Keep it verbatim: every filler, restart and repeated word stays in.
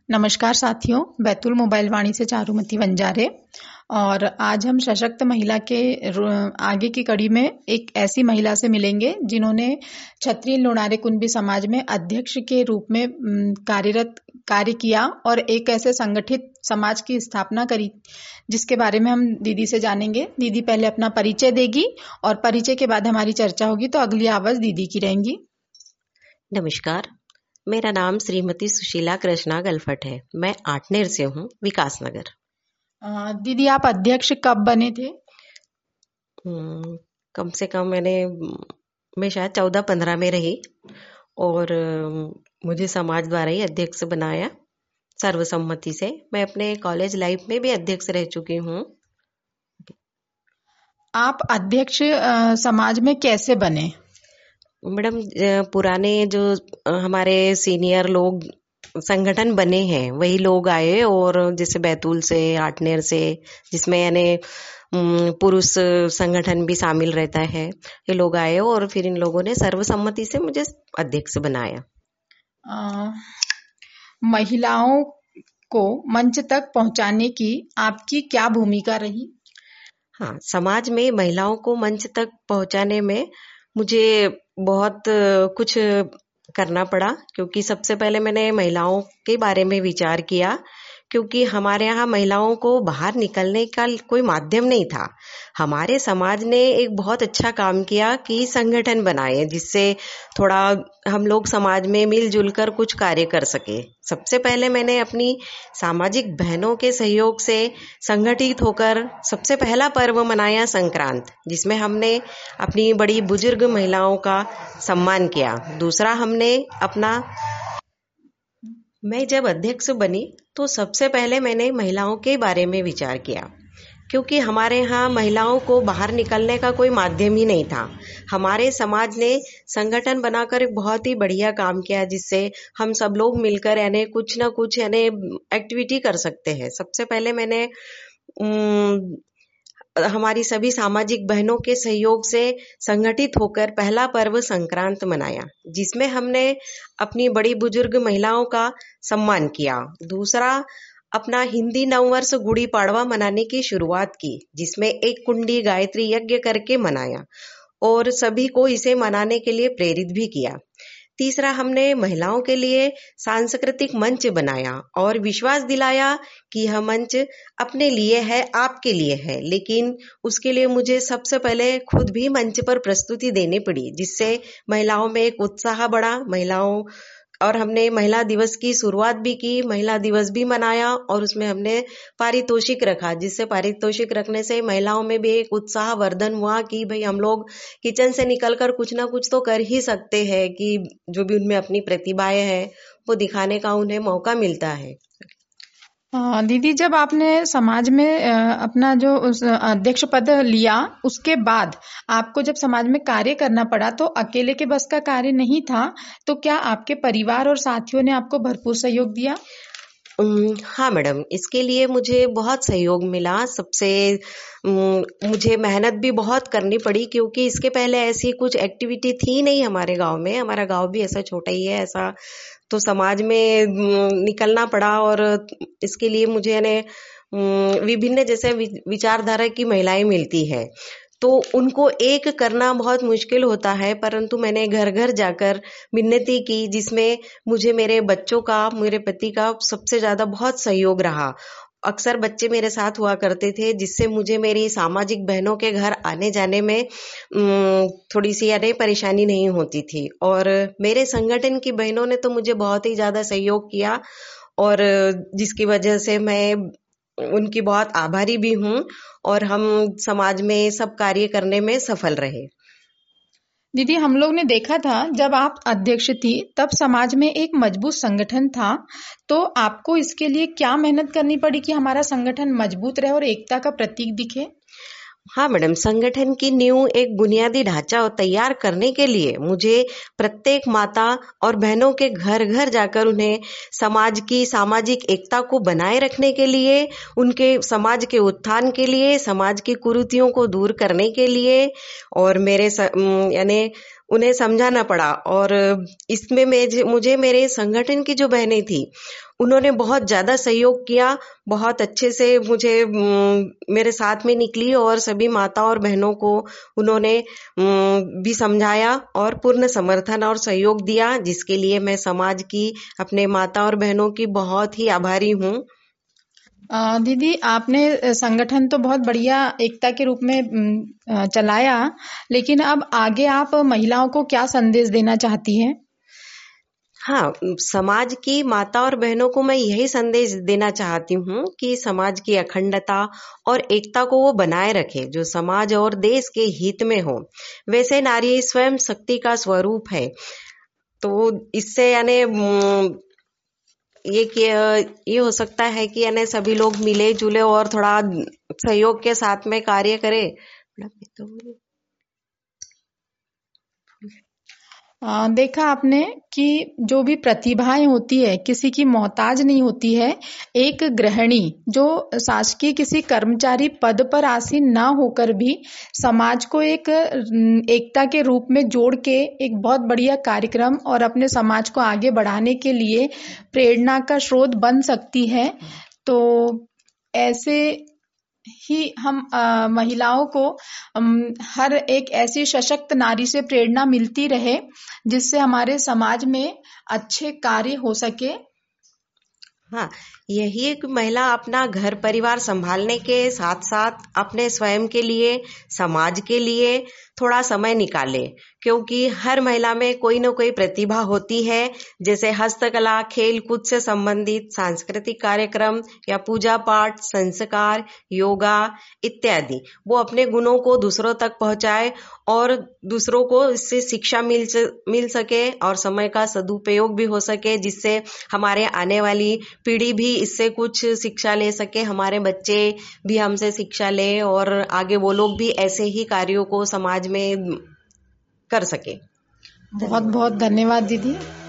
नमस्कार साथियों, बैतूल मोबाइल वाणी से चारुमती वंजारे। और आज हम सशक्त महिला के आगे की कड़ी में एक ऐसी महिला से मिलेंगे जिन्होंने क्षत्रिय लोणारे कुंभी समाज में अध्यक्ष के रूप में कार्यरत कार्य किया और एक ऐसे संगठित समाज की स्थापना करी, जिसके बारे में हम दीदी से जानेंगे। दीदी पहले अपना परिचय देगी और परिचय के बाद हमारी चर्चा होगी, तो अगली आवाज दीदी की रहेंगी। नमस्कार, मेरा नाम श्रीमती सुशीला कृष्णा गलफट है। मैं आठनेर से हूँ, विकास नगर। दीदी, आप अध्यक्ष कब बने थे? कम से कम मैंने मैं शायद चौदह पंद्रह में रही और मुझे समाज द्वारा ही अध्यक्ष बनाया सर्वसम्मति से। मैं अपने कॉलेज लाइफ में भी अध्यक्ष रह चुकी हूँ। आप अध्यक्ष समाज में कैसे बने? मैडम, पुराने जो हमारे सीनियर लोग संगठन बने हैं वही लोग आए, और जैसे बैतूल से, आठनेर से, जिसमें यानी पुरुष संगठन भी शामिल रहता है, ये लोग आए और फिर इन लोगों ने सर्वसम्मति से मुझे अध्यक्ष बनाया। आ, महिलाओं को मंच तक पहुंचाने की आपकी क्या भूमिका रही? हाँ, समाज में महिलाओं को मंच तक पहुंचाने में मुझे बहुत कुछ करना पड़ा, क्योंकि सबसे पहले मैंने महिलाओं के बारे में विचार किया, क्योंकि हमारे यहाँ महिलाओं को बाहर निकलने का कोई माध्यम नहीं था। हमारे समाज ने एक बहुत अच्छा काम किया कि संगठन बनाए, जिससे थोड़ा हम लोग समाज में मिलजुल कर कुछ कार्य कर सके। सबसे पहले मैंने अपनी सामाजिक बहनों के सहयोग से संगठित होकर सबसे पहला पर्व मनाया संक्रांत, जिसमें हमने अपनी बड़ी बुजुर्ग महिलाओं का सम्मान किया। दूसरा, हमने अपना मैं जब अध्यक्ष बनी तो सबसे पहले मैंने महिलाओं के बारे में विचार किया, क्योंकि हमारे यहाँ महिलाओं को बाहर निकलने का कोई माध्यम ही नहीं था। हमारे समाज ने संगठन बनाकर एक बहुत ही बढ़िया काम किया, जिससे हम सब लोग मिलकर यानी कुछ ना कुछ यानी एक्टिविटी कर सकते हैं। सबसे पहले मैंने हमारी सभी सामाजिक बहनों के सहयोग से संगठित होकर पहला पर्व संक्रांत मनाया, जिसमें हमने अपनी बड़ी बुजुर्ग महिलाओं का सम्मान किया। दूसरा, अपना हिंदी नववर्ष गुड़ी पाड़वा मनाने की शुरुआत की, जिसमें एक कुंडी गायत्री यज्ञ करके मनाया और सभी को इसे मनाने के लिए प्रेरित भी किया। तीसरा, हमने महिलाओं के लिए सांस्कृतिक मंच बनाया और विश्वास दिलाया कि यह मंच अपने लिए है, आपके लिए है, लेकिन उसके लिए मुझे सबसे पहले खुद भी मंच पर प्रस्तुति देनी पड़ी, जिससे महिलाओं में एक उत्साह बढ़ा। महिलाओं और हमने महिला दिवस की शुरुआत भी की, महिला दिवस भी मनाया और उसमें हमने पारितोषिक रखा, जिससे पारितोषिक रखने से महिलाओं में भी एक उत्साह वर्धन हुआ कि भाई हम लोग किचन से निकलकर कुछ ना कुछ तो कर ही सकते हैं, कि जो भी उनमें अपनी प्रतिभाएं हैं वो दिखाने का उन्हें मौका मिलता है। दीदी, जब आपने समाज में अपना जो अध्यक्ष पद लिया, उसके बाद आपको जब समाज में कार्य करना पड़ा तो अकेले के बस का कार्य नहीं था, तो क्या आपके परिवार और साथियों ने आपको भरपूर सहयोग दिया? हाँ मैडम, इसके लिए मुझे बहुत सहयोग मिला। सबसे मुझे मेहनत भी बहुत करनी पड़ी, क्योंकि इसके पहले ऐसी कुछ एक्टिविटी थी नहीं हमारे गांव में। हमारा गांव भी ऐसा छोटा ही है, ऐसा तो समाज में निकलना पड़ा और इसके लिए मुझे यानी विभिन्न जैसे विचारधारा की महिलाएं मिलती है, तो उनको एक करना बहुत मुश्किल होता है, परंतु मैंने घर घर जाकर मिन्नती की, जिसमें मुझे मेरे बच्चों का, मेरे पति का सबसे ज्यादा बहुत सहयोग रहा। अक्सर बच्चे मेरे साथ हुआ करते थे, जिससे मुझे मेरी सामाजिक बहनों के घर आने जाने में थोड़ी सी यानी परेशानी नहीं होती थी, और मेरे संगठन की बहनों ने तो मुझे बहुत ही ज्यादा सहयोग किया, और जिसकी वजह से मैं उनकी बहुत आभारी भी हूँ, और हम समाज में सब कार्य करने में सफल रहे। दीदी, हम लोग ने देखा था जब आप अध्यक्ष थी तब समाज में एक मजबूत संगठन था, तो आपको इसके लिए क्या मेहनत करनी पड़ी कि हमारा संगठन मजबूत रहे और एकता का प्रतीक दिखे? हाँ मैडम, संगठन की नींव एक बुनियादी ढांचा तैयार करने के लिए मुझे प्रत्येक माता और बहनों के घर घर जाकर उन्हें समाज की सामाजिक एकता को बनाए रखने के लिए, उनके समाज के उत्थान के लिए, समाज की कुरीतियों को दूर करने के लिए, और मेरे यानी उन्हें समझाना पड़ा। और इसमें मैं मुझे मेरे संगठन की जो बहनें थी उन्होंने बहुत ज्यादा सहयोग किया, बहुत अच्छे से मुझे मेरे साथ में निकली और सभी माता और बहनों को उन्होंने भी समझाया और पूर्ण समर्थन और सहयोग दिया, जिसके लिए मैं समाज की, अपने माता और बहनों की बहुत ही आभारी हूँ। दीदी, आपने संगठन तो बहुत बढ़िया एकता के रूप में चलाया, लेकिन अब आगे आप महिलाओं को क्या संदेश देना चाहती हैं? हाँ, समाज की माता और बहनों को मैं यही संदेश देना चाहती हूँ कि समाज की अखंडता और एकता को वो बनाए रखे, जो समाज और देश के हित में हो। वैसे नारी स्वयं शक्ति का स्वरूप है, तो इससे यानी ये ये हो सकता है कि यानी सभी लोग मिले जुले और थोड़ा सहयोग के साथ में कार्य करें। आ, देखा आपने कि जो भी प्रतिभाएं होती है किसी की मोहताज नहीं होती है। एक गृहिणी जो शासकीय किसी कर्मचारी पद पर आसीन ना होकर भी समाज को एक एकता के रूप में जोड़ के एक बहुत बढ़िया कार्यक्रम और अपने समाज को आगे बढ़ाने के लिए प्रेरणा का स्रोत बन सकती है। तो ऐसे ही हम आ, महिलाओं को हम, हर एक ऐसी सशक्त नारी से प्रेरणा मिलती रहे जिससे हमारे समाज में अच्छे कार्य हो सके। हाँ, यही एक महिला अपना घर परिवार संभालने के साथ साथ अपने स्वयं के लिए, समाज के लिए थोड़ा समय निकाले, क्योंकि हर महिला में कोई न कोई प्रतिभा होती है, जैसे हस्तकला, खेल कूद से संबंधित सांस्कृतिक कार्यक्रम या पूजा पाठ, संस्कार, योगा इत्यादि। वो अपने गुणों को दूसरों तक पहुंचाए और दूसरों को इससे शिक्षा मिल मिल सके और समय का सदुपयोग भी हो सके, जिससे हमारे आने वाली पीढ़ी भी इससे कुछ शिक्षा ले सके, हमारे बच्चे भी हमसे शिक्षा ले और आगे वो लोग भी ऐसे ही कार्यों को समाज में कर सके। बहुत बहुत धन्यवाद दीदी।